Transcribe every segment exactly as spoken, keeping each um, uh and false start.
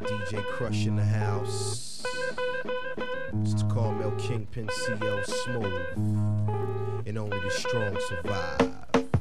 D J Crush in the house. It's the Carmel Kingpin C L Smooth. And only the strong survive.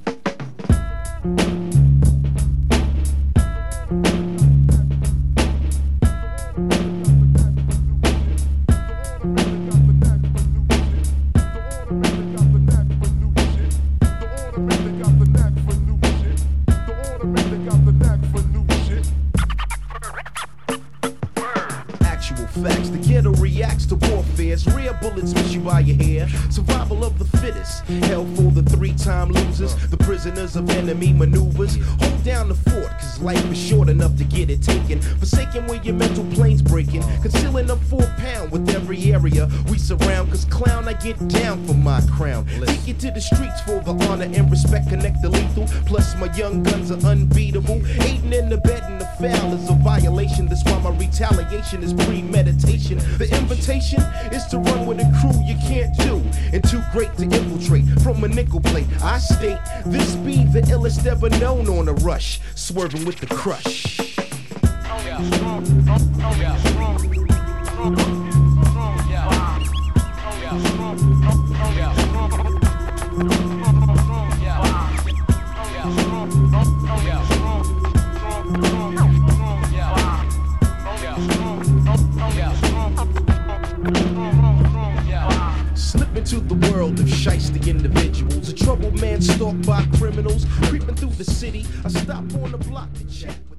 Facts, the ghetto reacts to warfares. Rare bullets miss you by your hair. Survival of the fittest. Hell for the three-time losers. The prisoners of enemy maneuvers. Hold down the fort, cause life is short enough to get it taken. Forsaken where your mental plane's breaking. Concealing a four pound with every area we surround. Cause clown, I get down for my crown. Take it to the streets for the honor and respect. Connect the lethal. Plus my young guns are unbeatable. Aiding in the bed and the foul is a violation. That's why my retaliation is premeditated. The invitation is to run with a crew you can't do, and too great to infiltrate from a nickel plate. I state this be the illest ever known on a rush, swerving with the crush. Oh yeah, strong. Oh yeah, strong. Strong. Strong. Yeah. Oh yeah, strong. Oh yeah, strong. Strong. Yeah. Oh yeah, strong. Oh yeah, strong. Strong. Strong. Yeah. Oh yeah, strong. Slip into the world of shiesty individuals. A troubled man stalked by criminals. Creeping through the city, I stop on the block to check.